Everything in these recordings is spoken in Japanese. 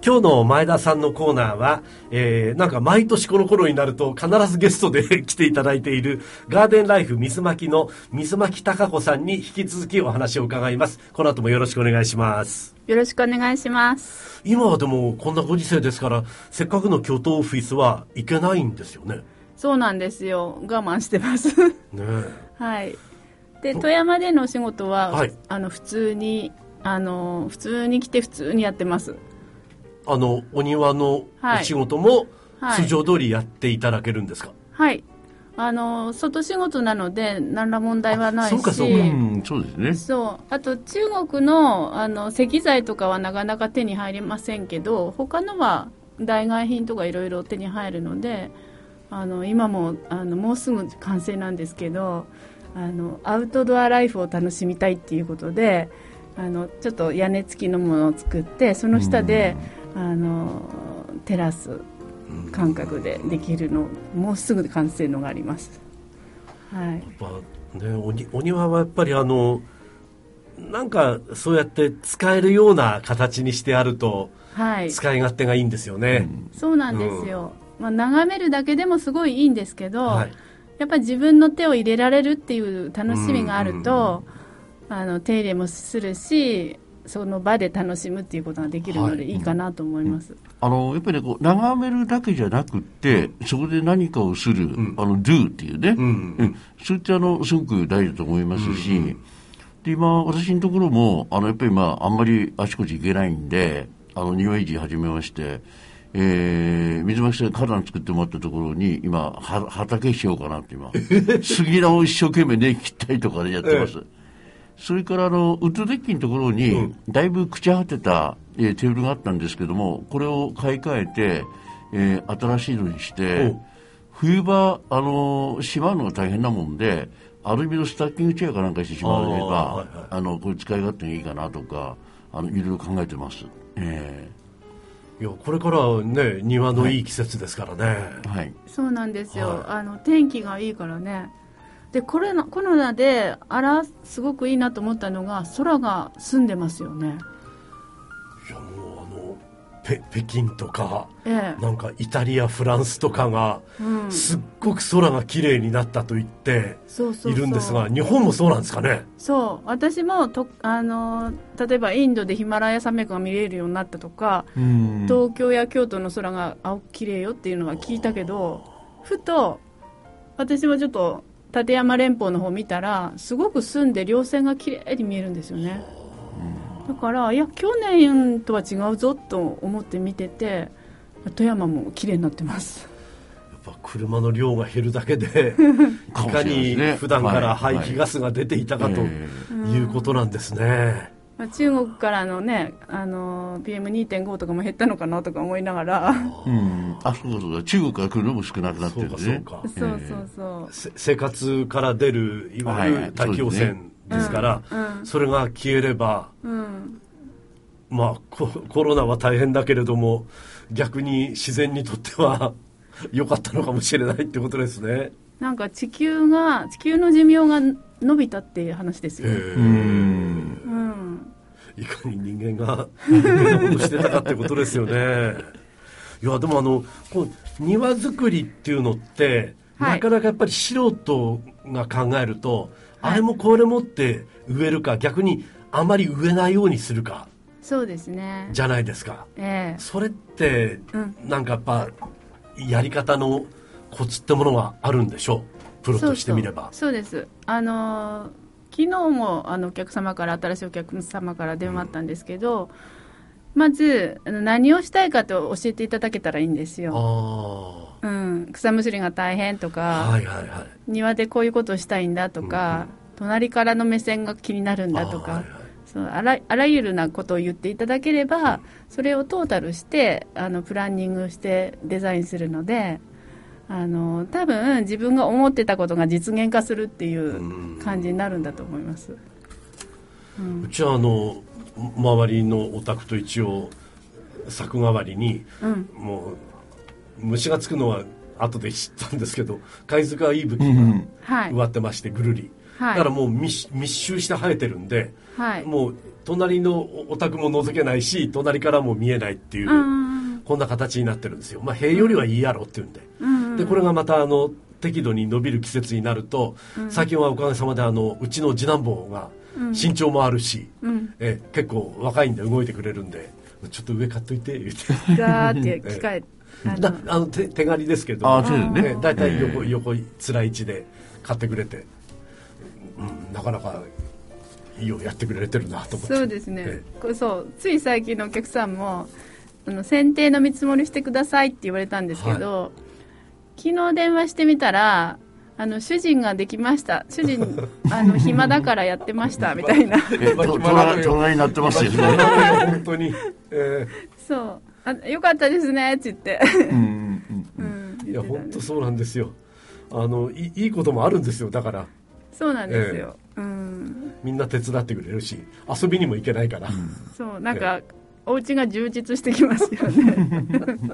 今日の前田さんのコーナーは、なんか毎年この頃になると必ずゲストで来ていただいているガーデンライフ水巻の水巻貴子さんに引き続きお話を伺います。この後もよろしくお願いします。 よろしくお願いします。 今はでもこんなご時世ですからせっかくの京都オフィスは行けないんですよね。 そうなんですよ。我慢してますねはい。で富山でのお仕事は、 はい、 普通に来て普通にやってます。 お庭のお仕事も通常通りやっていただけるんですか？ はい、外仕事なので何ら問題はないし、 そうかそうか、 そうですね。 そう、あと中国の石材とかはなかなか手に入りませんけど、他のは代替品とかいろいろ手に入るので、今ももうすぐ完成なんですけど、アウトドアライフを楽しみたいっていうことで、ちょっと屋根付きのものを作って、その下でテラス感覚でできるの、もうすぐ完成のがあります。はい、やっぱね、お庭はやっぱりなんかそうやって使えるような形にしてあると、はい、使い勝手がいいんですよね。 そうなんですよ。眺めるだけでもすごいいいんですけど、はい、やっぱり自分の手を入れられるっていう楽しみがあると、手入れもするし、その場で楽しむっていうことができるのでいいかなと思います。 やっぱりね、眺めるだけじゃなくって、そこで何かをする、do っていうね、そういったすごく大事だと思いますし、で今私のところもやっぱりあんまりあちこち行けないんで、庭維持始めまして、水巻さん花壇作ってもらったところに今畑しようかなって今杉菜を一生懸命根切ったりとかでやってます。それからウッドデッキのところにだいぶ朽ち果てた、テーブルがあったんですけども、これを買い替えて、新しいのにして冬場しまうのが大変なもんで、アルミのスタッキングチェアかなんかしてしまえば、これ使い勝手がいいかなとかいろいろ考えてます。 いやこれからはね、庭のいい季節ですからね。 はい、そうなんですよ。天気がいいからね。でコロナですごくいいなと思ったのが、空が澄んでますよね。 いやもう北京とか、なんかイタリアフランスとかが、すっごく空が綺麗になったと言っているんですが、日本もそうなんですかね。 そう、私も例えばインドでヒマラヤ山脈が見れるようになったとか、東京や京都の空が綺麗よっていうのは聞いたけど、ふと私もちょっと立山連峰の方見たら、すごく澄んで稜線が綺麗に見えるんですよね。だから去年とは違うぞと思って見てて、富山も綺麗になってます。 やっぱ車の量が減るだけでいかに普段から排気ガスが出ていたかということなんですね。 中国からのね、PM2.5 とかも減ったのかなとか思いながらそうだ、中国から来るのも少なくなってるね。 そう生活から出るいわゆる大気汚染ですから、それが消えれば、コロナは大変だけれども逆に自然にとっては良かったのかもしれないってことですね。 なんか地球の寿命が伸びたっていう話ですよ。 いかに人間が余計なことしてたかってことですよね。いやでも庭作りっていうのって、なかなかやっぱり素人が考えると、あれもこれもって植えるか、逆にあまり植えないようにするか、 そうですね、 じゃないですか。それって、なんかやっぱやり方のコツってものがあるんでしょう、プロとしてみれば。 そうです。昨日も新しいお客様から電話あったんですけど、まず何をしたいかと教えていただけたらいいんですよ。草むしりが大変とか、庭でこういうことをしたいんだとか、隣からの目線が気になるんだとか、あらゆるなことを言っていただければ、それをトータルしてプランニングしてデザインするので、多分自分が思ってたことが実現化するっていう感じになるんだと思います。 うちは周りのお宅と一応柵代わりに、もう虫がつくのは後で知ったんですけど、貝塚いいぶきが植わってまして、ぐるり、 はい、 だからもう密集して生えてるんで、はい、もう隣のお宅も覗けないし隣からも見えないっていう、こんな形になってるんですよ。まあ塀よりはいいやろっていうんで、でこれがまた適度に伸びる季節になると、最近はおかげさまでうちの次男坊が身長もあるし、結構若いんで動いてくれるんで、ちょっと上買っといて言ってガーって機械手刈りですけど、だいたい横つらい位置で買ってくれて、なかなかいいよやってくれてるなと思って。 そうですね、そうつい最近のお客さんも剪定の見積もりしてくださいって言われたんですけど、昨日電話してみたら主人ができました、主人暇だからやってましたみたいな隣になってますよね本当に、 そうよかったですねって言っていや本当そうなんですよ。いいこともあるんですよ。だからそうなんですよ、 みんな手伝ってくれるし遊びにも行けないから、 そうなんか、お家が充実してきますよね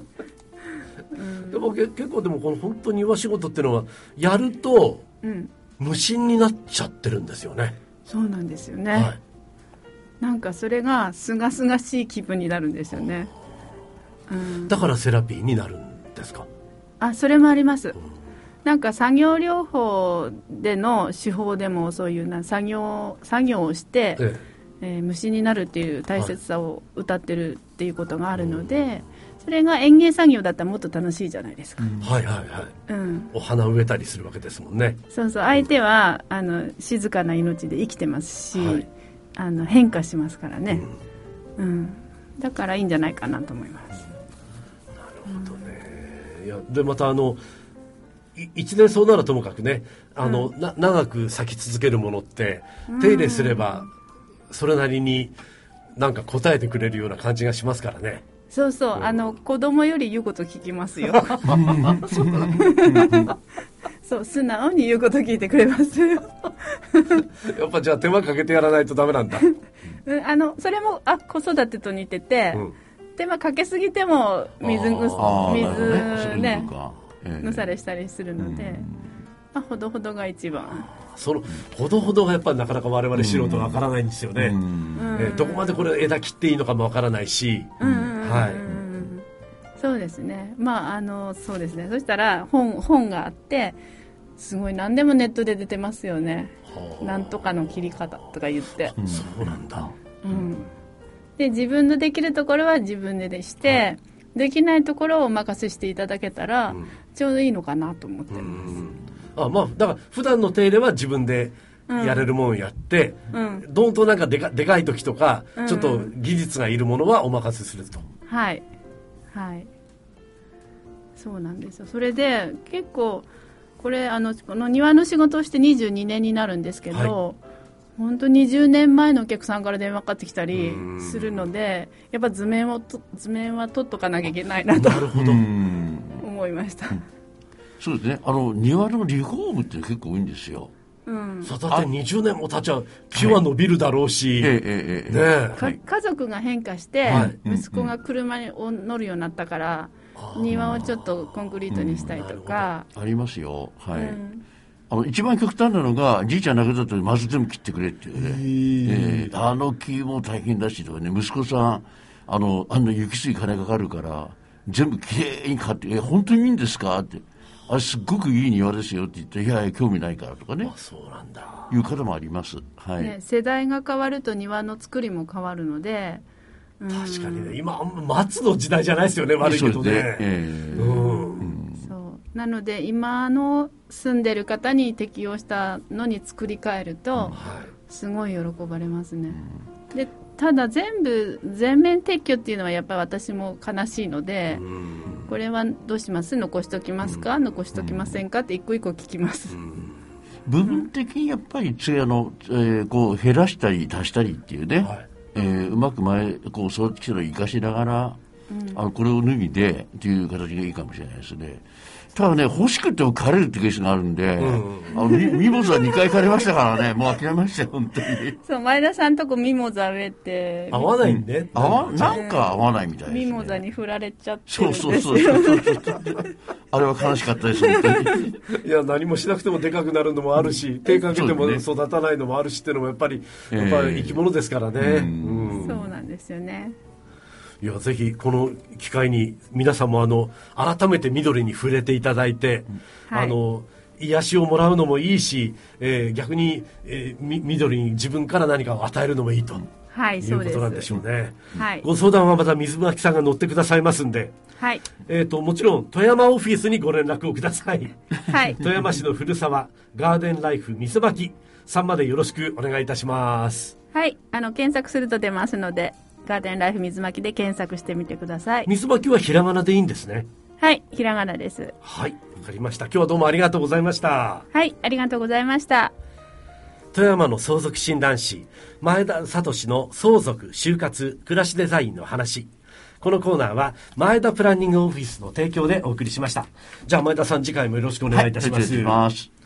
でも結構でもこの本当に庭仕事っていうのはやると、無心になっちゃってるんですよね。 そうなんですよね、なんかそれがすがすがしい気分になるんですよね、 だからセラピーになるんですか？ それもあります、なんか作業療法での手法でもそういう作業をして、無心になるっていう大切さを謳ってるっていうことがあるので、それが園芸作業だったらもっと楽しいじゃないですか、お花植えたりするわけですもんね。そうそう、相手は静かな命で生きてますし、変化しますからね、だからいいんじゃないかなと思います。 なるほどね。いやでまた一年草ならともかくね、長く咲き続けるものって手入れすればそれなりになんか応えてくれるような感じがしますからね。 そうそう、子供より言うこと聞きますよそう素直に言うこと聞いてくれますよやっぱじゃあ手間かけてやらないとダメなんだそれも子育てと似てて、手間かけすぎても水ねぬされしたりするので、ほどほどが一番。 そのほどほどがやっぱりなかなか我々素人はわからないんですよね、どこまでこれ枝切っていいのかもわからないし、 そうですね、そうですね。そしたら本があって、すごい何でもネットで出てますよね、なんとかの切り方とか言って、 そうなんだ、 で自分のできるところは自分でして、できないところをお任せしていただけたら、ちょうどいいのかなと思ってます。 だから普段の手入れは自分でやれるものをやって、どんとなんかでかい時とか、ちょっと技術がいるものはお任せすると。 そうなんですよ。それで結構これこの庭の仕事をして22年になるんですけど、本当20年前のお客さんから電話かかってきたりするので、やっぱ図面は取っとかなきゃいけないなと思いました。 そうですね、庭のリフォームって結構多いんですよ。 だって20年も経っちゃう、木は伸びるだろうし、 家族が変化して、息子が車に乗るようになったから、庭をちょっとコンクリートにしたいとか、 ありますよ。一番極端なのが、じいちゃん亡くなったらまず全部切ってくれっていうね、木も大変だしとかね、息子さんあんな行き過ぎ金かかるから全部きれいに買って、本当にいいんですかって、すっごくいい庭ですよって言って、いや興味ないからとかね、 そうなんだいう方もあります。 世代が変わると庭の作りも変わるので、 確かにね、今松の時代じゃないですよね、悪いけどね。 なので今の住んでる方に適用したのに作り変えると、すごい喜ばれますね。でただ全面撤去っていうのはやっぱり私も悲しいので、これはどうします？残しときますか？残しときませんか？って一個一個聞きます。 部分的にやっぱりこう減らしたり足したりっていうね、うまくこう育ってきたのを生かしながら、これを脱ぎでっていう形がいいかもしれないですね。 ただね、欲しくても枯れるってケースがあるんで、ミモザ2回枯れましたからね、もう諦めましたよ、本当に。 そう、前田さんとこミモザ植えて。 合わないんで、 なんか合わないみたいですね。 ミモザに振られちゃってるんですよ。 そう。あれは悲しかったです、本当に。 いや、何もしなくてもでかくなるのもあるし、手かけても育たないのもあるしっていうのもやっぱり生き物ですからね。 そうなんですよね。 いや、ぜひこの機会に皆さんも改めて緑に触れていただいて、癒しをもらうのもいいし、逆に、緑に自分から何かを与えるのもいいと、いうことなんでしょうね。ご相談はまた水巻さんが乗ってくださいますんで、もちろん富山オフィスにご連絡をください。富山市の古沢ガーデンライフ水巻さんまでよろしくお願いいたします。 検索すると出ますので、ガーデンライフ水巻で検索してみてください。 水巻はひらがなでいいんですね。 はい、ひらがなです。 はい、わかりました。今日はどうもありがとうございました。 はい、ありがとうございました。 富山の相続診断士前田聡の相続就活暮らしデザインの話、このコーナーは前田プランニングオフィスの提供でお送りしました。じゃあ前田さん、次回もよろしくお願いいたします。 はい、お願いします。